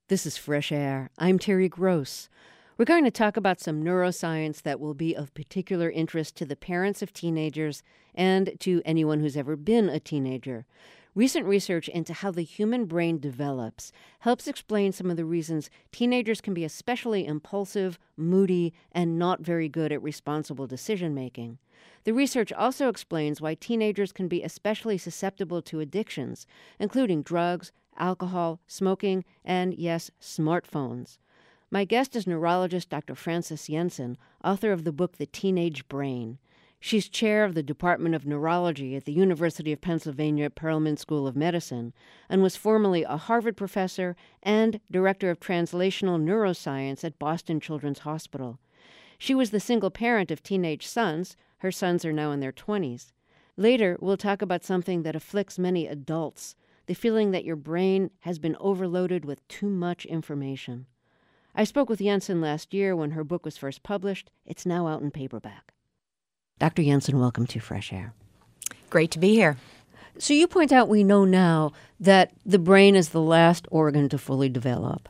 This is Fresh Air. I'm Terry Gross. We're going to talk about some neuroscience that will be of particular interest to the parents of teenagers and to anyone who's ever been a teenager. Recent research into how the human brain develops helps explain some of the reasons teenagers can be especially impulsive, moody, and not very good at responsible decision-making. The research also explains why teenagers can be especially susceptible to addictions, including drugs, alcohol, smoking, and, yes, smartphones. My guest is neurologist Dr. Frances Jensen, author of the book The Teenage Brain. She's chair of the Department of Neurology at the University of Pennsylvania Perelman School of Medicine and was formerly a Harvard professor and director of translational neuroscience at Boston Children's Hospital. She was the single parent of teenage sons. Her sons are now in their 20s. Later, we'll talk about something that afflicts many adults, the feeling that your brain has been overloaded with too much information. I spoke with Jensen last year when her book was first published. It's now out in paperback. Dr. Jensen, welcome to Fresh Air. Great to be here. So you point out we know now that the brain is the last organ to fully develop,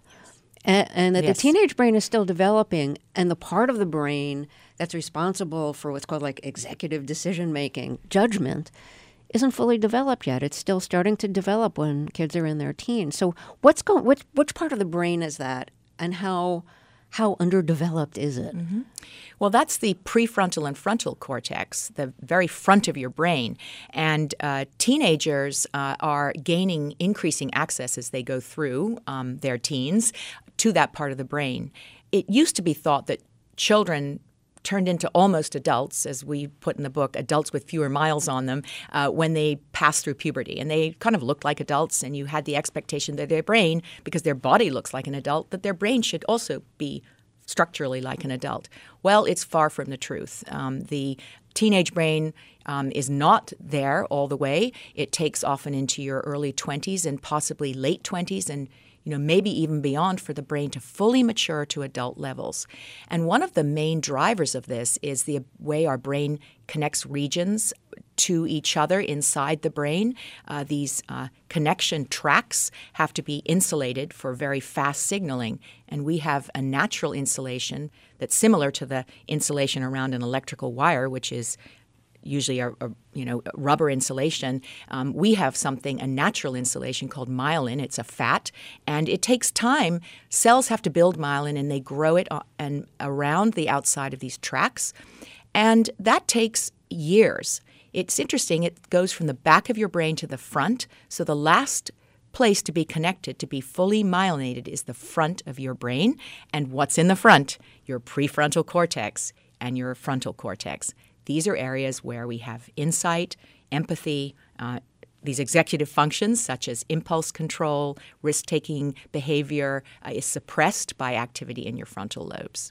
and that Yes. the teenage brain is still developing, and the part of the brain that's responsible for what's called like executive decision-making, judgment, isn't fully developed yet. It's still starting to develop when kids are in their teens. So which part of the brain is that, and how underdeveloped is it? Mm-hmm. Well, that's the prefrontal and frontal cortex, the very front of your brain. And teenagers are gaining increasing access as they go through their teens to that part of the brain. It used to be thought that children turned into almost adults, as we put in the book, adults with fewer miles on them, when they passed through puberty. And they kind of looked like adults, and you had the expectation that their brain, because their body looks like an adult, that their brain should also be structurally like an adult. Well, it's far from the truth. The teenage brain is not there all the way. It takes often into your early 20s and possibly late 20s and maybe even beyond for the brain to fully mature to adult levels. And one of the main drivers of this is the way our brain connects regions to each other inside the brain. These connection tracks have to be insulated for very fast signaling. And we have a natural insulation that's similar to the insulation around an electrical wire, which is usually a rubber insulation. We have a natural insulation called myelin. It's a fat, and it takes time. Cells have to build myelin, and they grow it and around the outside of these tracks, and that takes years. It's interesting. It goes from the back of your brain to the front, so the last place to be connected, to be fully myelinated, is the front of your brain. And what's in the front? Your prefrontal cortex and your frontal cortex. These are areas where we have insight, empathy, these executive functions such as impulse control, risk-taking behavior is suppressed by activity in your frontal lobes.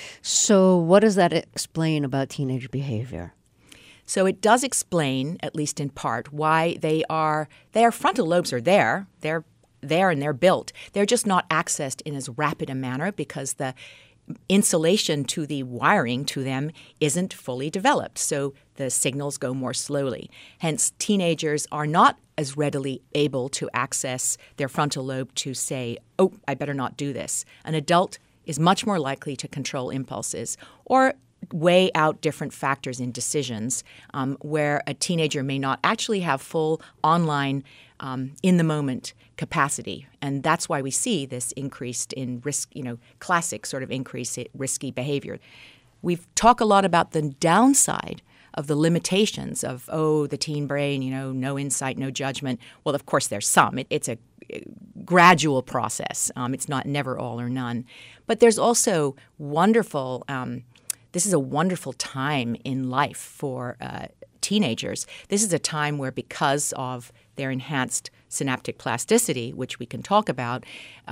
So what does that explain about teenage behavior? So it does explain, at least in part, why their frontal lobes are there. They're there and they're built. They're just not accessed in as rapid a manner because the insulation to the wiring to them isn't fully developed, so the signals go more slowly. Hence, teenagers are not as readily able to access their frontal lobe to say, oh, I better not do this. An adult is much more likely to control impulses or weigh out different factors in decisions, where a teenager may not actually have full online in-the-moment capacity. And that's why we see this increased in risk, classic sort of increase in risky behavior. We've talked a lot about the downside of the limitations of, the teen brain, no insight, no judgment. Well, of course, there's some. It's a gradual process. It's not never all or none. But there's also wonderful this is a wonderful time in life for teenagers. This is a time where, because of their enhanced synaptic plasticity, which we can talk about,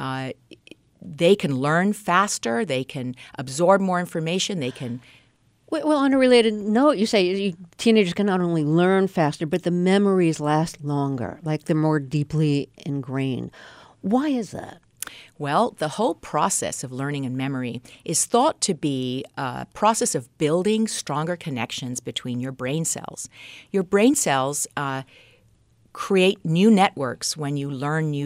they can learn faster, they can absorb more information, they can... Well, on a related note, you say teenagers can not only learn faster, but the memories last longer, like they're more deeply ingrained. Why is that? Well, the whole process of learning and memory is thought to be a process of building stronger connections between your brain cells. Your brain cells create new networks when you learn new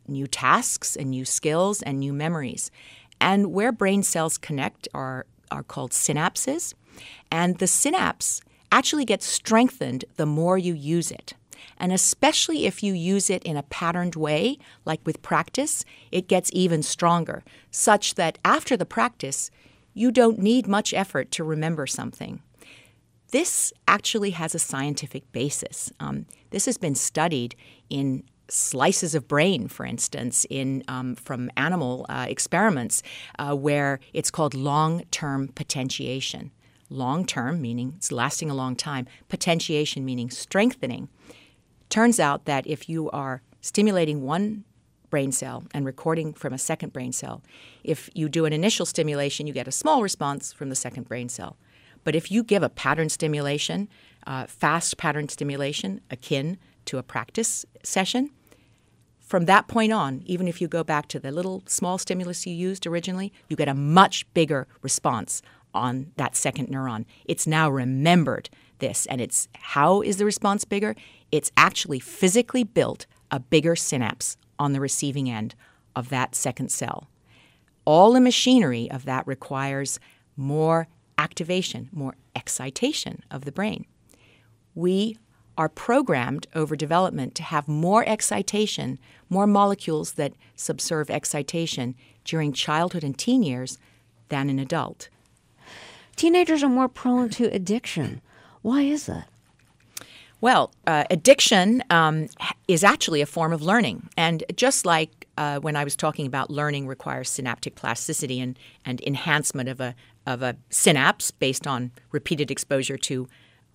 new tasks and new skills and new memories. And where brain cells connect are called synapses. And the synapse actually gets strengthened the more you use it. And especially if you use it in a patterned way, like with practice, it gets even stronger, such that after the practice, you don't need much effort to remember something. This actually has a scientific basis. This has been studied in slices of brain, for instance, from animal experiments where it's called long-term potentiation. Long-term, meaning it's lasting a long time. Potentiation, meaning strengthening. Turns out that if you are stimulating one brain cell and recording from a second brain cell, if you do an initial stimulation, you get a small response from the second brain cell. But if you give a pattern stimulation, fast pattern stimulation, akin to a practice session, from that point on, even if you go back to the little small stimulus you used originally, you get a much bigger response on that second neuron. It's now remembered this. And how is the response bigger? It's actually physically built a bigger synapse on the receiving end of that second cell. All the machinery of that requires more activation, more excitation of the brain. We are programmed over development to have more excitation, more molecules that subserve excitation during childhood and teen years than an adult. Teenagers are more prone to addiction. Why is that? Well, addiction is actually a form of learning. And just like when I was talking about learning requires synaptic plasticity and enhancement of a synapse based on repeated exposure to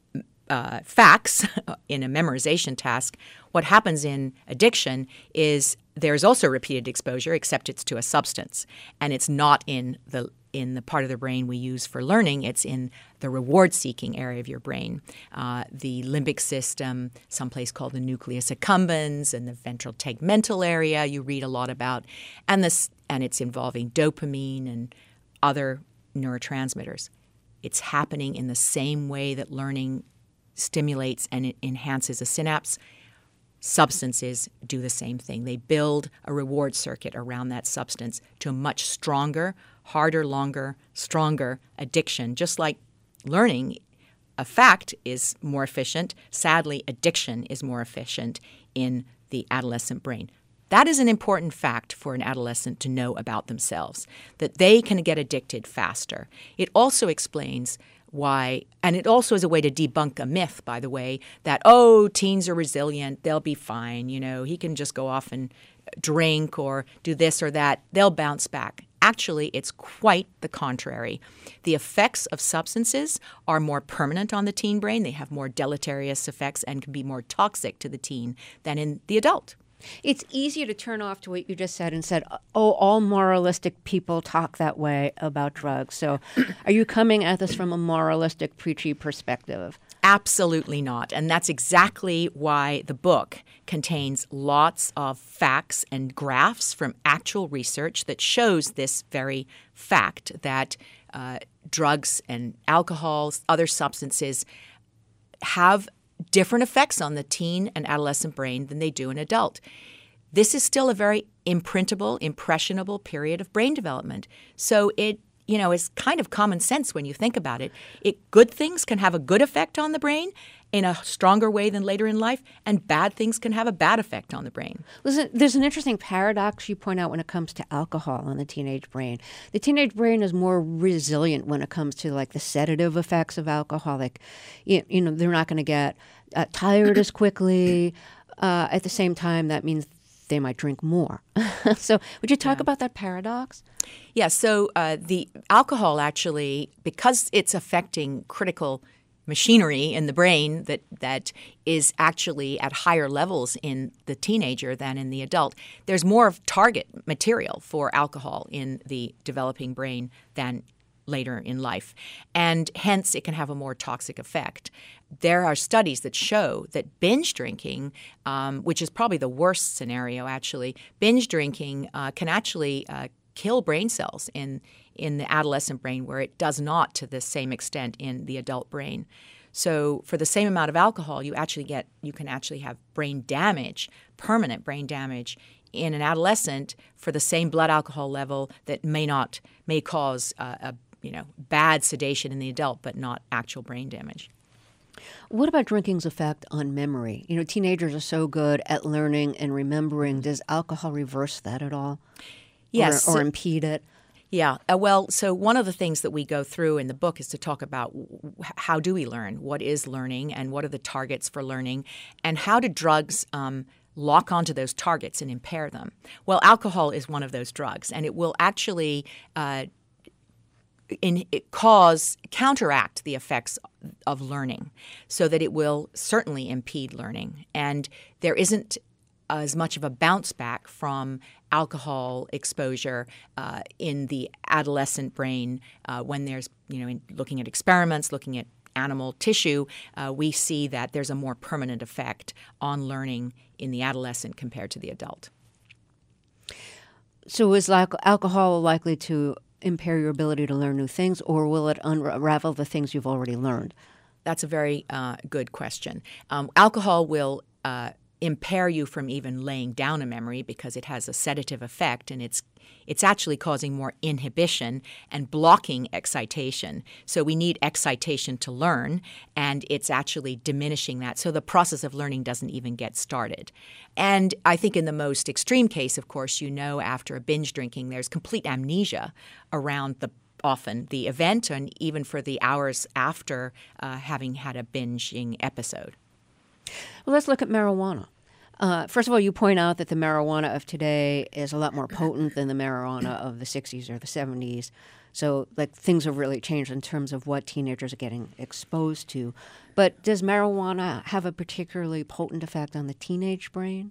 facts in a memorization task, what happens in addiction is there's also repeated exposure, except it's to a substance. And it's not in the part of the brain we use for learning. It's in the reward-seeking area of your brain, the limbic system, someplace called the nucleus accumbens, and the ventral tegmental area you read a lot about, and it's involving dopamine and other neurotransmitters. It's happening in the same way that learning stimulates and it enhances a synapse. Substances do the same thing. They build a reward circuit around that substance to a much stronger, harder, longer, stronger addiction. Just like learning, a fact is more efficient. Sadly, addiction is more efficient in the adolescent brain. That is an important fact for an adolescent to know about themselves, that they can get addicted faster. It also explains why, and it also is a way to debunk a myth, by the way, that, teens are resilient, they'll be fine, he can just go off and drink or do this or that, they'll bounce back. Actually, it's quite the contrary. The effects of substances are more permanent on the teen brain. They have more deleterious effects and can be more toxic to the teen than in the adult. It's easier to turn off to what you just said and said, all moralistic people talk that way about drugs. So are you coming at this from a moralistic, preachy perspective? Absolutely not. And that's exactly why the book contains lots of facts and graphs from actual research that shows this very fact that drugs and alcohol, other substances have different effects on the teen and adolescent brain than they do in adult. This is still a very imprintable, impressionable period of brain development. So it's kind of common sense when you think about it. Good things can have a good effect on the brain in a stronger way than later in life, and bad things can have a bad effect on the brain. Listen, there's an interesting paradox you point out when it comes to alcohol on the teenage brain. The teenage brain is more resilient when it comes to the sedative effects of alcohol. They're not going to get tired as quickly. At the same time, that means they might drink more. So would you talk about that paradox? Yeah, so the alcohol actually, because it's affecting critical machinery in the brain that is actually at higher levels in the teenager than in the adult, there's more of target material for alcohol in the developing brain than later in life. And hence, it can have a more toxic effect. There are studies that show that binge drinking, which is probably the worst scenario actually, binge drinking can actually kill brain cells in the adolescent brain where it does not to the same extent in the adult brain. So for the same amount of alcohol, you can actually have brain damage, permanent brain damage in an adolescent for the same blood alcohol level that may cause bad sedation in the adult, but not actual brain damage. What about drinking's effect on memory? Teenagers are so good at learning and remembering. Does alcohol reverse that at all? Yes. Or impede it? Yeah. So one of the things that we go through in the book is to talk about how do we learn, what is learning, and what are the targets for learning, and how do drugs lock onto those targets and impair them. Well, alcohol is one of those drugs, and it will actually counteract the effects of learning, so that it will certainly impede learning. And there isn't as much of a bounce back from alcohol exposure in the adolescent brain when there's, looking at experiments, looking at animal tissue, we see that there's a more permanent effect on learning in the adolescent compared to the adult. So is alcohol likely to impair your ability to learn new things, or will it unravel the things you've already learned? That's a very good question. Alcohol will impair you from even laying down a memory because it has a sedative effect, and it's actually causing more inhibition and blocking excitation. So we need excitation to learn, and it's actually diminishing that. So the process of learning doesn't even get started. And I think in the most extreme case, of course, after a binge drinking, there's complete amnesia around often the event and even for the hours after having had a binging episode. Well, let's look at marijuana. First of all, you point out that the marijuana of today is a lot more potent than the marijuana of the 60s or the 70s. So, things have really changed in terms of what teenagers are getting exposed to. But does marijuana have a particularly potent effect on the teenage brain?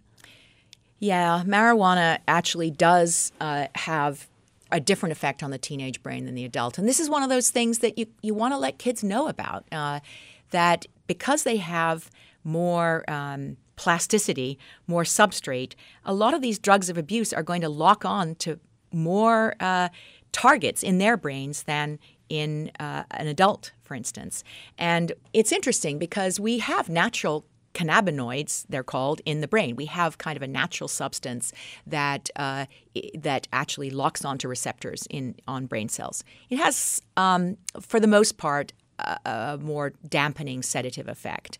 Yeah, marijuana actually does have a different effect on the teenage brain than the adult. And this is one of those things that you want to let kids know about, that because they have more plasticity, more substrate, a lot of these drugs of abuse are going to lock on to more targets in their brains than in an adult, for instance. And it's interesting because we have natural cannabinoids, they're called, in the brain. We have kind of a natural substance that actually locks onto receptors on brain cells. It has, for the most part, a more dampening sedative effect.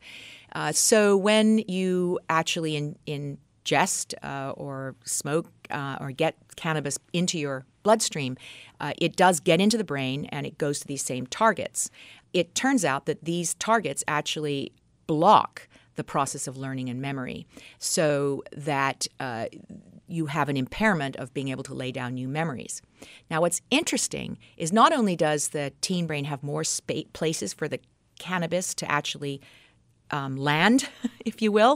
So when you actually ingest or smoke or get cannabis into your bloodstream, it does get into the brain and it goes to these same targets. It turns out that these targets actually block the process of learning and memory, so that you have an impairment of being able to lay down new memories. Now, what's interesting is not only does the teen brain have more places for the cannabis to actually land, if you will,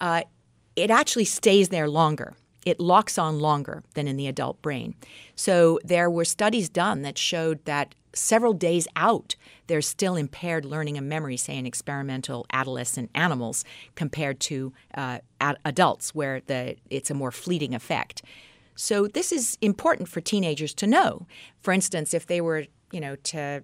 it actually stays there longer. It locks on longer than in the adult brain. So there were studies done that showed that several days out, there's still impaired learning and memory, say in experimental adolescent animals, compared to adults, where it's a more fleeting effect. So this is important for teenagers to know. For instance, if they were, to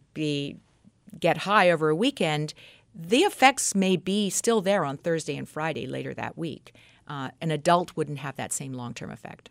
get high over a weekend, the effects may be still there on Thursday and Friday later that week. An adult wouldn't have that same long-term effect.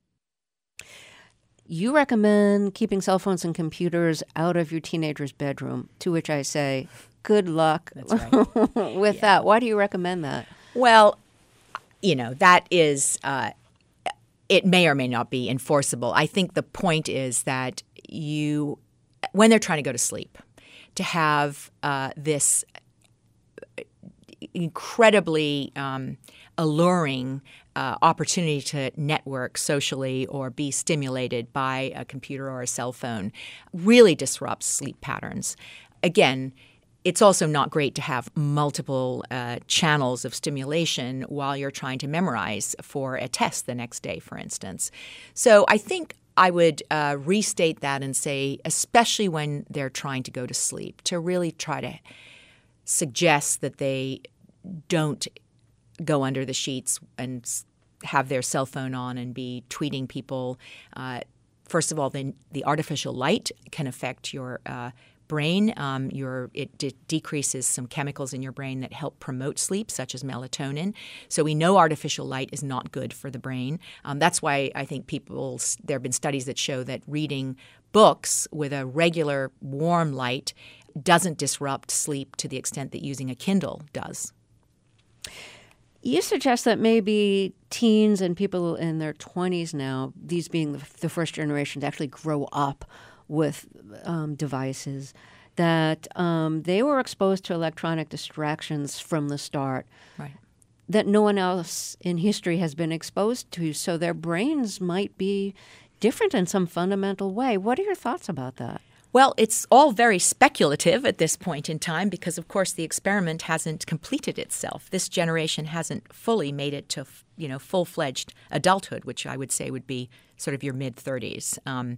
You recommend keeping cell phones and computers out of your teenager's bedroom, to which I say, good luck. That's right. with that. Why do you recommend that? Well, that is, it may or may not be enforceable. I think the point is that when they're trying to go to sleep, to have this incredibly alluring opportunity to network socially or be stimulated by a computer or a cell phone really disrupts sleep patterns. Again, it's also not great to have multiple channels of stimulation while you're trying to memorize for a test the next day, for instance. So I think I would restate that and say, especially when they're trying to go to sleep, to really try to suggest that they don't go under the sheets and have their cell phone on and be tweeting people. First of all, the artificial light can affect your brain. It decreases some chemicals in your brain that help promote sleep, such as melatonin. So we know artificial light is not good for the brain. That's why I think there have been studies that show that reading books with a regular warm light doesn't disrupt sleep to the extent that using a Kindle does. You suggest that maybe teens and people in their 20s now, these being the first generation to actually grow up with devices, that they were exposed to electronic distractions from the start, right, that no one else in history has been exposed to, so their brains might be different in some fundamental way. What are your thoughts about that? Well, it's all very speculative at this point in time because, of course, the experiment hasn't completed itself. This generation hasn't fully made it to, full-fledged adulthood, which I would say would be sort of your mid-30s.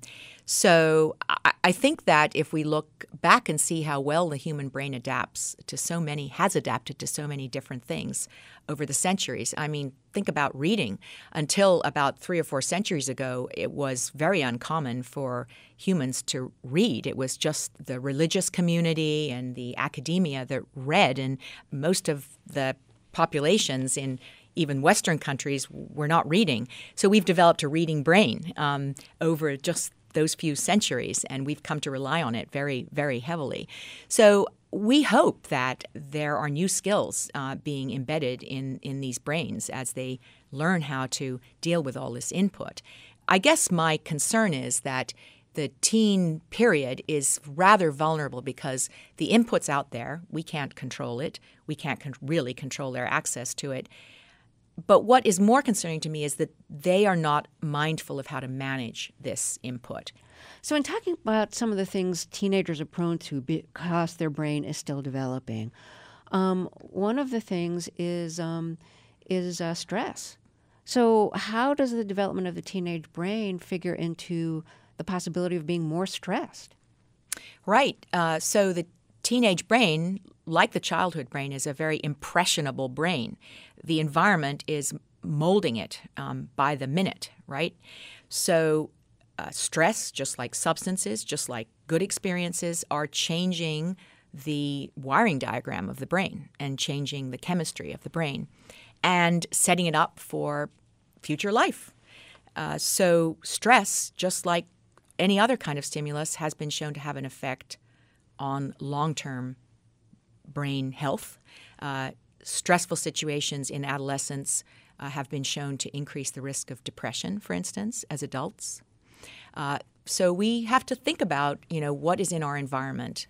So I think that if we look back and see how well the human brain has adapted to so many different things over the centuries. I mean, think about reading. Until about 3 or 4 centuries ago, it was very uncommon for humans to read. It was just the religious community and the academia that read, and most of the populations in even Western countries were not reading. So we've developed a reading brain over just those few centuries, and we've come to rely on it very, very heavily. So we hope that there are new skills being embedded in these brains as they learn how to deal with all this input. I guess my concern is that the teen period is rather vulnerable because the input's out there. We can't control it. We can't really control their access to it. But what is more concerning to me is that they are not mindful of how to manage this input. So in talking about some of the things teenagers are prone to because their brain is still developing, one of the things is stress. So how does the development of the teenage brain figure into the possibility of being more stressed? Right. So the teenage brain, like the childhood brain, is a very impressionable brain. The environment is molding it by the minute, right? So stress, just like substances, just like good experiences, are changing the wiring diagram of the brain and changing the chemistry of the brain and setting it up for future life. So stress, just like any other kind of stimulus, has been shown to have an effect on long-term brain health. Stressful situations in adolescence have been shown to increase the risk of depression, for instance, as adults. So we have to think about, what is in our environment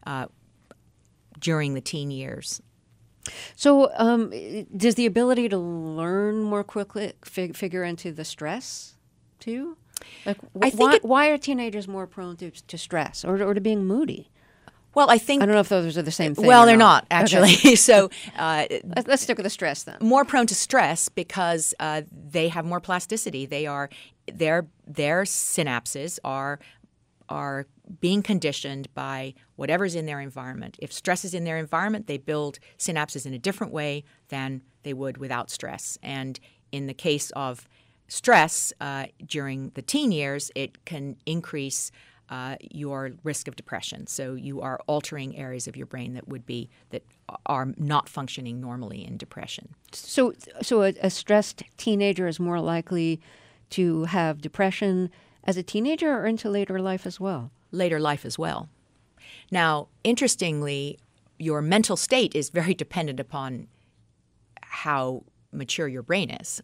during the teen years. So does the ability to learn more quickly figure into the stress too? Like, why are teenagers more prone to stress or to being moody? Well, I don't know if those are the same thing. Well, they're not, actually. Okay. So let's stick with the stress then. More prone to stress because they have more plasticity. Their synapses are being conditioned by whatever's in their environment. If stress is in their environment, they build synapses in a different way than they would without stress. And in the case of stress during the teen years, it can increase your risk of depression. So you are altering areas of your brain that are not functioning normally in depression. So a stressed teenager is more likely to have depression as a teenager or into later life as well? Later life as well. Now, interestingly, your mental state is very dependent upon how mature your brain is.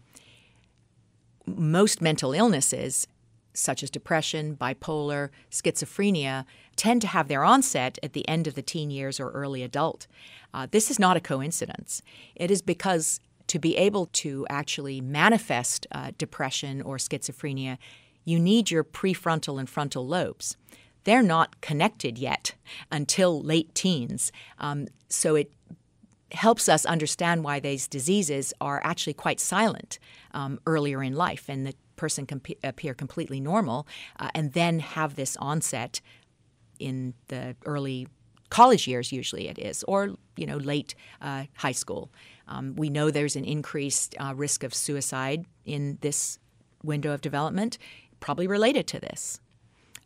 Most mental illnesses, such as depression, bipolar, schizophrenia, tend to have their onset at the end of the teen years or early adult. This is not a coincidence. It is because to be able to actually manifest depression or schizophrenia, you need your prefrontal and frontal lobes. They're not connected yet until late teens. So it helps us understand why these diseases are actually quite silent earlier in life, and the person can appear completely normal and then have this onset in the early college years, usually it is, or late high school. We know there's an increased risk of suicide in this window of development, probably related to this.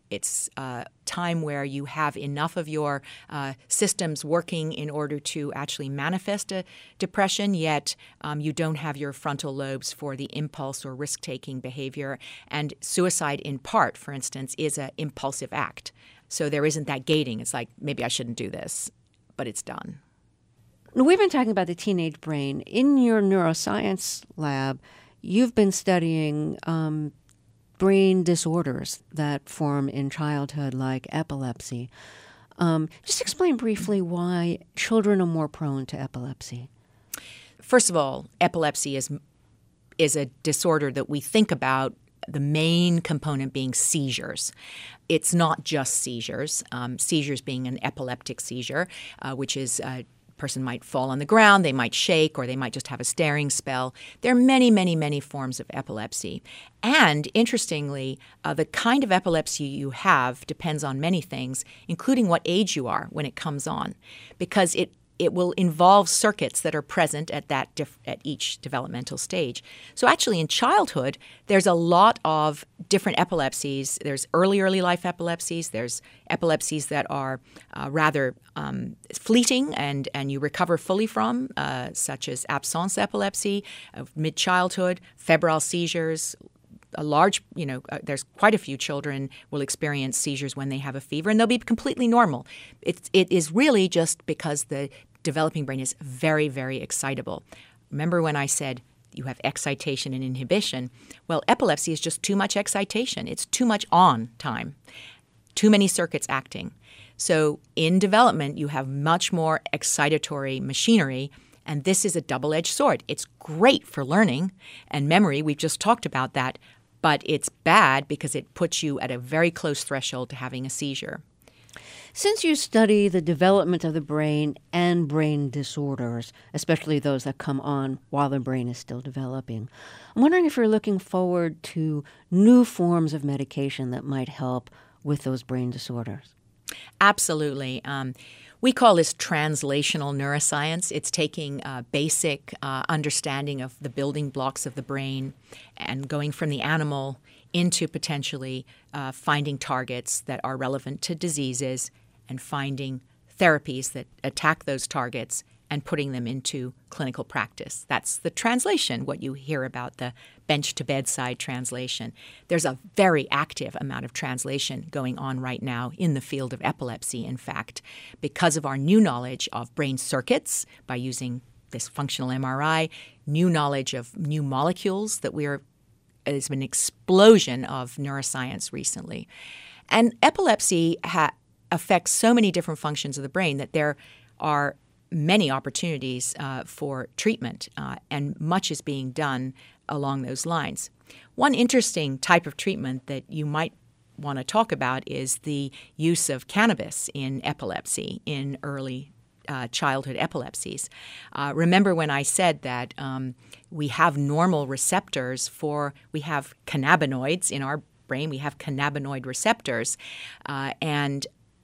It's a time where you have enough of your systems working in order to actually manifest a depression, yet you don't have your frontal lobes for the impulse or risk-taking behavior. And suicide, in part, for instance, is an impulsive act. So there isn't that gating. It's like, maybe I shouldn't do this, but it's done. We've been talking about the teenage brain. In your neuroscience lab, you've been studying brain disorders that form in childhood, like epilepsy. Just explain briefly why children are more prone to epilepsy. First of all, epilepsy is a disorder that we think about, the main component being seizures. It's not just seizures. Seizures being an epileptic seizure, which is person might fall on the ground, they might shake, or they might just have a staring spell. There are many, many, many forms of epilepsy. And interestingly, the kind of epilepsy you have depends on many things, including what age you are when it comes on, because it will involve circuits that are present at at each developmental stage. So actually in childhood, there's a lot of different epilepsies. There's early life epilepsies. There's epilepsies that are rather fleeting and you recover fully from, such as absence epilepsy of mid-childhood, febrile seizures. There's quite a few children will experience seizures when they have a fever, and they'll be completely normal. It is really just because the developing brain is very, very excitable. Remember when I said you have excitation and inhibition? Well, epilepsy is just too much excitation. It's too much on time, too many circuits acting. So in development, you have much more excitatory machinery, and this is a double-edged sword. It's great for learning and memory. We've just talked about that, but it's bad because it puts you at a very close threshold to having a seizure. Since you study the development of the brain and brain disorders, especially those that come on while the brain is still developing, I'm wondering if you're looking forward to new forms of medication that might help with those brain disorders. Absolutely. We call this translational neuroscience. It's taking basic understanding of the building blocks of the brain and going from the animal into potentially finding targets that are relevant to diseases and finding therapies that attack those targets and putting them into clinical practice. That's the translation, what you hear about, the bench-to-bedside translation. There's a very active amount of translation going on right now in the field of epilepsy, in fact, because of our new knowledge of brain circuits by using this functional MRI, new knowledge of new molecules that there's been an explosion of neuroscience recently. And epilepsy affects so many different functions of the brain that there are many opportunities for treatment, and much is being done along those lines. One interesting type of treatment that you might want to talk about is the use of cannabis in epilepsy, in early childhood epilepsies. Remember when I said that we have normal receptors we have cannabinoids in our brain, we have cannabinoid receptors, and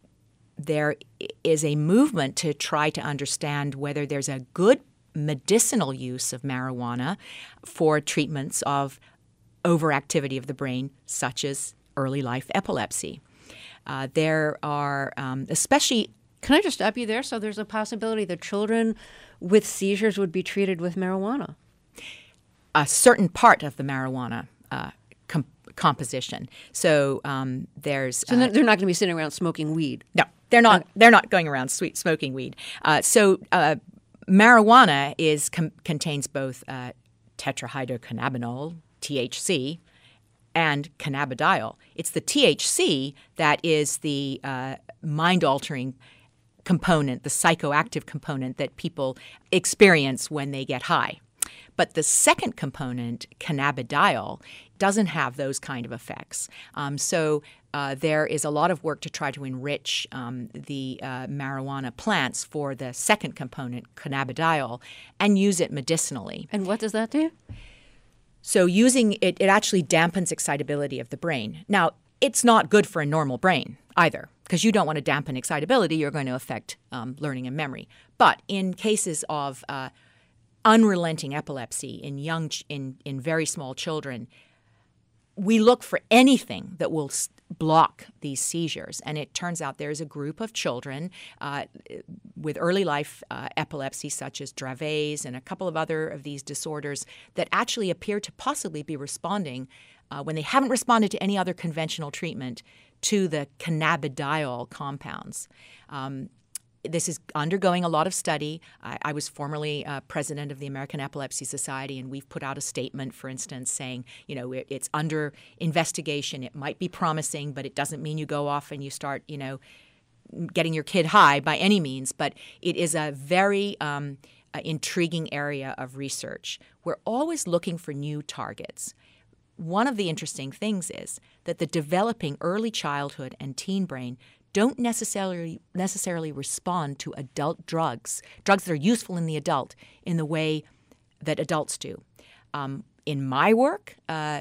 there is a movement to try to understand whether there's a good medicinal use of marijuana for treatments of overactivity of the brain, such as early life epilepsy. There are especially... Can I just stop you there? So there's a possibility that children with seizures would be treated with marijuana? A certain part of the marijuana composition. So there's... So they're not going to be sitting around smoking weed? No. They're not. They're not going around smoking weed. So marijuana contains both tetrahydrocannabinol (THC) and cannabidiol. It's the THC that is the mind-altering component, the psychoactive component that people experience when they get high. But the second component, cannabidiol, doesn't have those kind of effects. So there is a lot of work to try to enrich the marijuana plants for the second component, cannabidiol, and use it medicinally. And what does that do? So using it actually dampens excitability of the brain. Now, it's not good for a normal brain either, because you don't want to dampen excitability. You're going to affect learning and memory. But in cases of unrelenting epilepsy in very small children, we look for anything that will block these seizures. And it turns out there's a group of children with early life epilepsy, such as Dravet's and a couple of other of these disorders, that actually appear to possibly be responding when they haven't responded to any other conventional treatment to the cannabidiol compounds. This is undergoing a lot of study. I was formerly president of the American Epilepsy Society, and we've put out a statement, for instance, saying, it's under investigation. It might be promising, but it doesn't mean you go off and you start, getting your kid high by any means. But it is a very intriguing area of research. We're always looking for new targets. One of the interesting things is that the developing early childhood and teen brain don't necessarily respond to adult drugs that are useful in the adult in the way that adults do. In my work,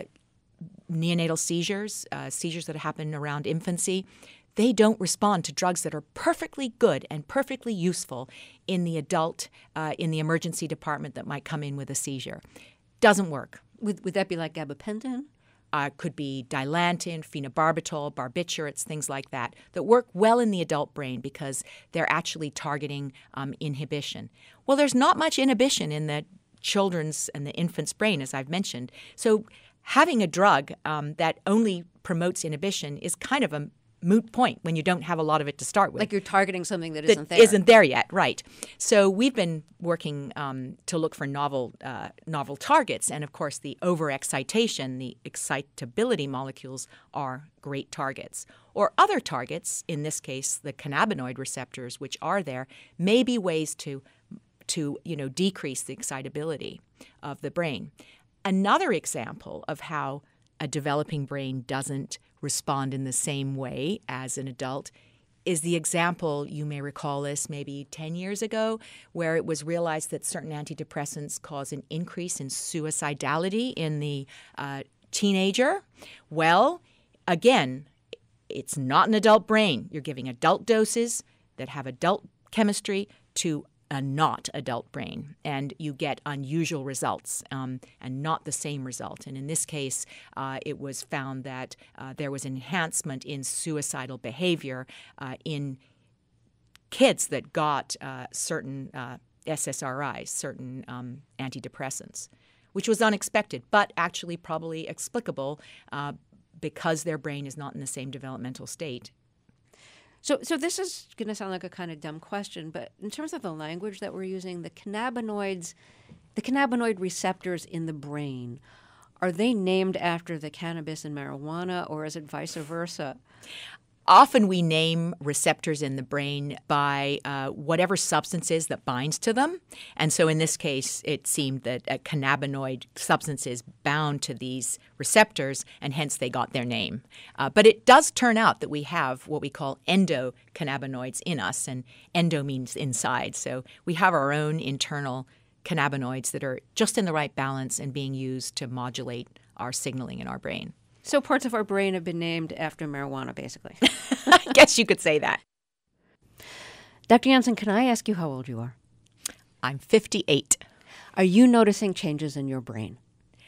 neonatal seizures, seizures that happen around infancy, they don't respond to drugs that are perfectly good and perfectly useful in the adult, in the emergency department that might come in with a seizure. Doesn't work. Would that be like gabapentin? Could be Dilantin, phenobarbital, barbiturates, things like that work well in the adult brain because they're actually targeting inhibition. Well, there's not much inhibition in the children's and the infant's brain, as I've mentioned. So having a drug that only promotes inhibition is kind of a moot point when you don't have a lot of it to start with. Like you're targeting something that isn't there. Isn't there yet, right. So we've been working to look for novel targets. And, of course, the overexcitation, the excitability molecules are great targets. Or other targets, in this case, the cannabinoid receptors, which are there, may be ways to decrease the excitability of the brain. Another example of how a developing brain doesn't respond in the same way as an adult is the example, you may recall this maybe 10 years ago, where it was realized that certain antidepressants cause an increase in suicidality in the teenager. Well, again, it's not an adult brain. You're giving adult doses that have adult chemistry to a not adult brain, and you get unusual results and not the same result. And in this case, it was found that there was enhancement in suicidal behavior in kids that got certain SSRIs, certain antidepressants, which was unexpected, but actually probably explicable because their brain is not in the same developmental state. So this is going to sound like a kind of dumb question, but in terms of the language that we're using, the cannabinoid receptors in the brain, are they named after the cannabis and marijuana, or is it vice versa? Often we name receptors in the brain by whatever substances that binds to them. And so in this case, it seemed that cannabinoid substances bound to these receptors, and hence they got their name. But it does turn out that we have what we call endocannabinoids in us, and endo means inside. So we have our own internal cannabinoids that are just in the right balance and being used to modulate our signaling in our brain. So parts of our brain have been named after marijuana, basically. I guess you could say that. Dr. Jansen, can I ask you how old you are? I'm 58. Are you noticing changes in your brain?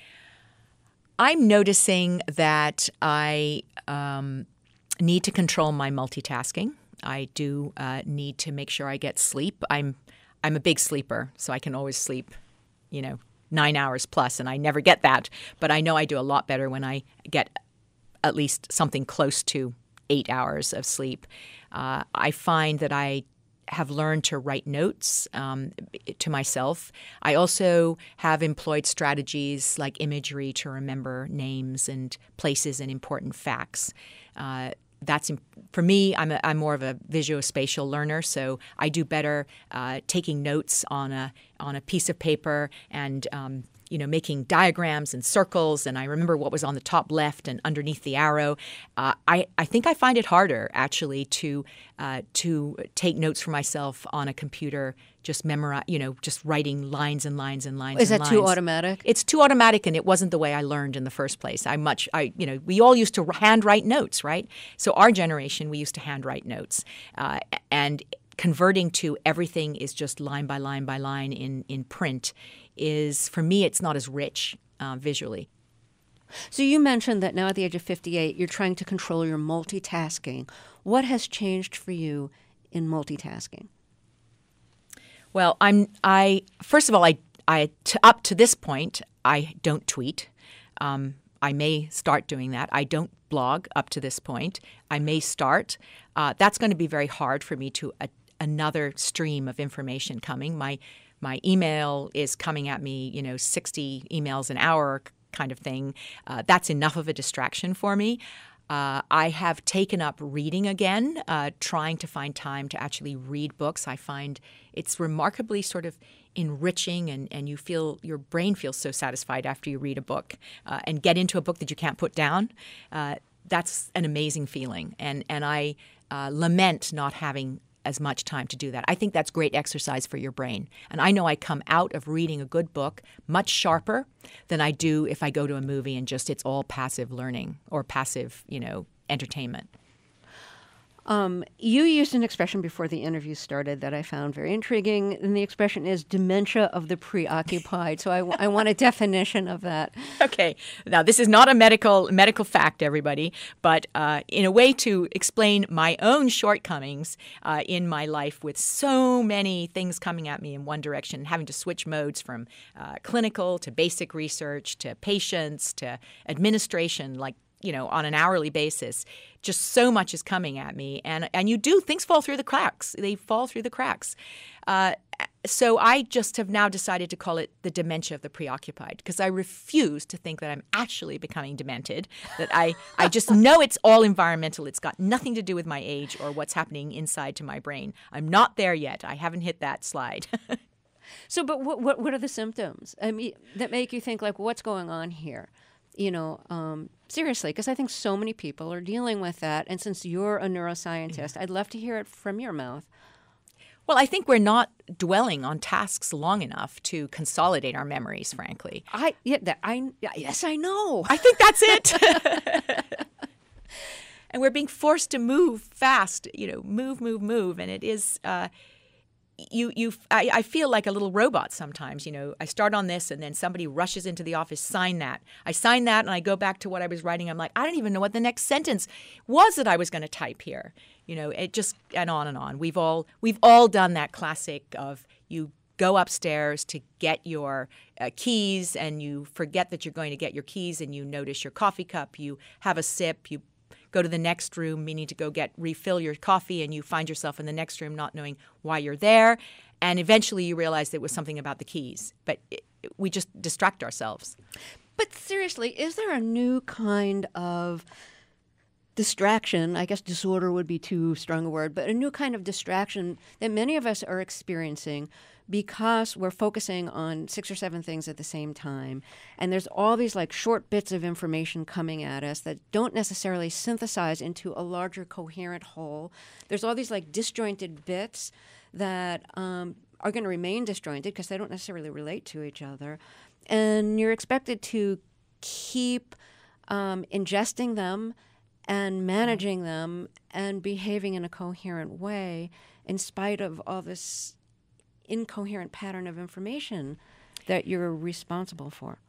I'm noticing that I need to control my multitasking. I do need to make sure I get sleep. I'm a big sleeper, so I can always sleep, 9 hours plus, and I never get that. But I know I do a lot better when I get at least something close to 8 hours of sleep. I find that I have learned to write notes to myself. I also have employed strategies like imagery to remember names and places and important facts. That's for me. I'm more of a visuospatial learner, so I do better taking notes on a piece of paper and making diagrams and circles. And I remember what was on the top left and underneath the arrow. I think I find it harder actually to take notes for myself on a computer. Just memorize, just writing lines and lines and lines. Is that too automatic? It's too automatic, and it wasn't the way I learned in the first place. We all used to handwrite notes, right? So our generation, we used to handwrite notes, and converting to everything is just line by line by line in print is, for me, it's not as rich visually. So you mentioned that now at the age of 58, you're trying to control your multitasking. What has changed for you in multitasking? Well, first of all, up to this point, I don't tweet. I may start doing that. I don't blog up to this point. I may start. That's going to be very hard for me to another stream of information coming. My email is coming at me, 60 emails an hour kind of thing. That's enough of a distraction for me. I have taken up reading again, trying to find time to actually read books. I find it's remarkably sort of enriching, and your brain feels so satisfied after you read a book and get into a book that you can't put down. That's an amazing feeling, and I lament not having as much time to do that. I think that's great exercise for your brain. And I know I come out of reading a good book much sharper than I do if I go to a movie and just it's all passive learning or passive, entertainment. You used an expression before the interview started that I found very intriguing, and the expression is dementia of the preoccupied. So I want a definition of that. Okay. Now, this is not a medical fact, everybody, but in a way to explain my own shortcomings in my life with so many things coming at me in one direction, having to switch modes from clinical to basic research to patients to administration, on an hourly basis. Just so much is coming at me. And things fall through the cracks. They fall through the cracks. So I just have now decided to call it the dementia of the preoccupied, because I refuse to think that I'm actually becoming demented, that I just know it's all environmental. It's got nothing to do with my age or what's happening inside to my brain. I'm not there yet. I haven't hit that slide. So, but what are the symptoms that make you think, what's going on here? Seriously, because I think so many people are dealing with that. And since you're a neuroscientist, I'd love to hear it from your mouth. Well, I think we're not dwelling on tasks long enough to consolidate our memories, frankly. Yes, I know. I think that's it. And we're being forced to move fast, move. And it is... I feel like a little robot sometimes. I start on this and then somebody rushes into the office, sign that. I sign that and I go back to what I was writing. I'm like, I don't even know what the next sentence was that I was going to type here. It just, and on and on. We've all done that classic of you go upstairs to get your keys and you forget that you're going to get your keys and you notice your coffee cup. You have a sip. You go to the next room, meaning to go refill your coffee, and you find yourself in the next room not knowing why you're there. And eventually you realize it was something about the keys. But we just distract ourselves. But seriously, is there a new kind of distraction? I guess disorder would be too strong a word, but a new kind of distraction that many of us are experiencing because we're focusing on 6 or 7 things at the same time. And there's all these short bits of information coming at us that don't necessarily synthesize into a larger coherent whole. There's all these disjointed bits that are going to remain disjointed because they don't necessarily relate to each other. And you're expected to keep ingesting them and managing them and behaving in a coherent way in spite of all this incoherent pattern of information that you're responsible for.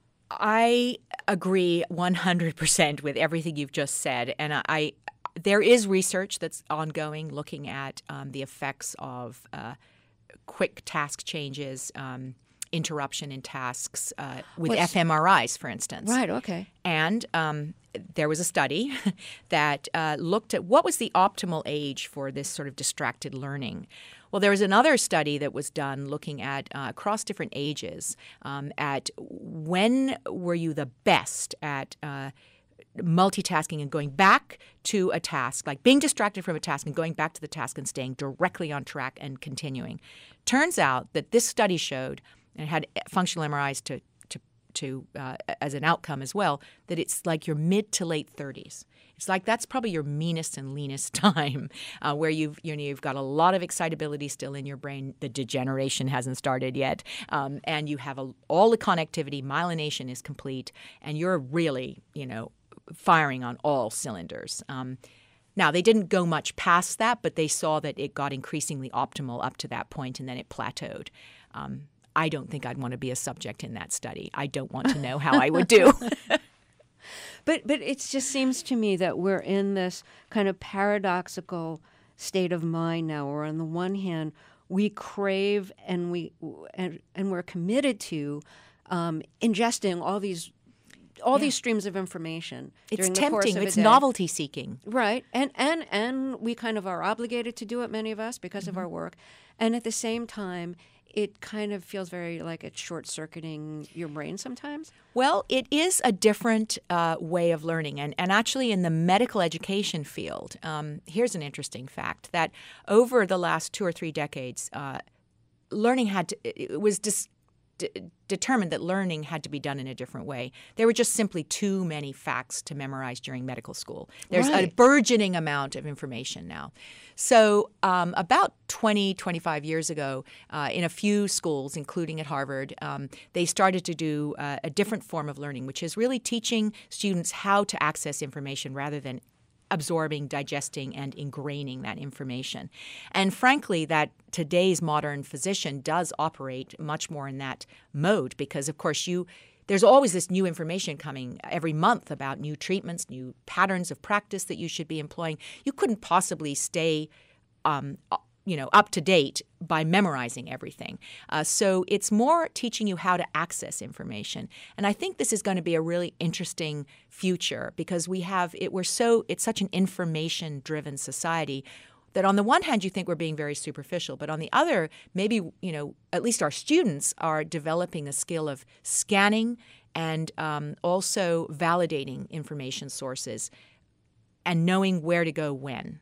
I agree 100% with everything you've just said. And there is research that's ongoing looking at the effects of quick task changes, interruption in tasks with fMRIs, for instance. Right, okay. And there was a study that looked at what was the optimal age for this sort of distracted learning. Well, there was another study that was done looking at across different ages at when were you the best at multitasking and going back to a task, like being distracted from a task and going back to the task and staying directly on track and continuing. Turns out that this study showed, and it had functional MRIs to as an outcome as well, that it's like your mid to late 30s. It's like that's probably your meanest and leanest time, where you've got a lot of excitability still in your brain. The degeneration hasn't started yet, and you have all the connectivity. Myelination is complete, and you're really firing on all cylinders. Now, they didn't go much past that, but they saw that it got increasingly optimal up to that point, and then it plateaued. I don't think I'd want to be a subject in that study. I don't want to know how I would do. But it just seems to me that we're in this kind of paradoxical state of mind now, where on the one hand we crave and we're committed to ingesting all these streams of information. It's during the course tempting. of a It's day. novelty seeking. Right. And we kind of are obligated to do it, many of us, because of our work. And at the same time, it kind of feels very like it's short-circuiting your brain sometimes. Well, it is a different way of learning. And actually in the medical education field, here's an interesting fact, that over the last 2 or 3 decades, learning it was determined that learning had to be done in a different way. There were just simply too many facts to memorize during medical school. There's a burgeoning amount of information now. So about 20, 25 years ago, in a few schools, including at Harvard, they started to do a different form of learning, which is really teaching students how to access information rather than absorbing, digesting, and ingraining that information. And frankly, that today's modern physician does operate much more in that mode because, of course, there's always this new information coming every month about new treatments, new patterns of practice that you should be employing. You couldn't possibly stay up to date by memorizing everything. So it's more teaching you how to access information. And I think this is going to be a really interesting future because it's such an information-driven society that on the one hand you think we're being very superficial, but on the other, maybe, at least our students are developing the skill of scanning and also validating information sources and knowing where to go when.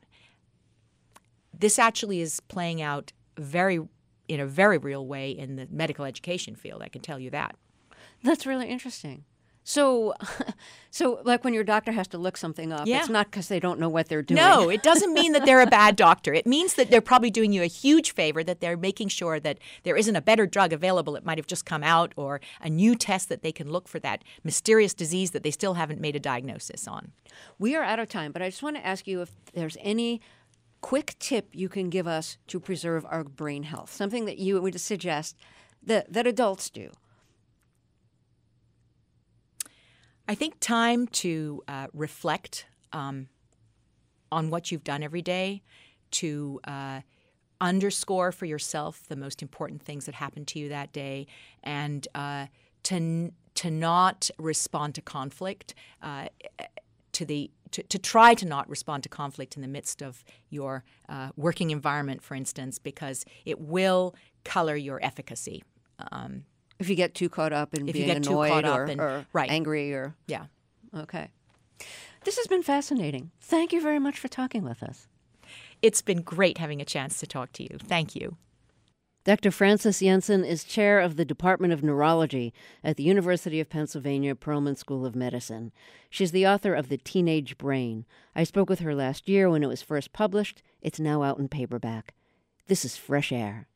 This actually is playing out in a very real way in the medical education field. I can tell you that. That's really interesting. So like when your doctor has to look something up, it's not because they don't know what they're doing. No, it doesn't mean that they're a bad doctor. It means that they're probably doing you a huge favor, that they're making sure that there isn't a better drug available that might have just come out or a new test that they can look for that mysterious disease that they still haven't made a diagnosis on. We are out of time, but I just want to ask you if there's any quick tip you can give us to preserve our brain health, something that you would suggest that adults do. I think time to reflect on what you've done every day, to underscore for yourself the most important things that happened to you that day, and to not respond to conflict, to try to not respond to conflict in the midst of your working environment, for instance, because it will color your efficacy. If you get too caught up in being annoyed or angry or... Yeah. Okay. This has been fascinating. Thank you very much for talking with us. It's been great having a chance to talk to you. Thank you. Dr. Frances Jensen is chair of the Department of Neurology at the University of Pennsylvania Perelman School of Medicine. She's the author of The Teenage Brain. I spoke with her last year when it was first published. It's now out in paperback. This is Fresh Air.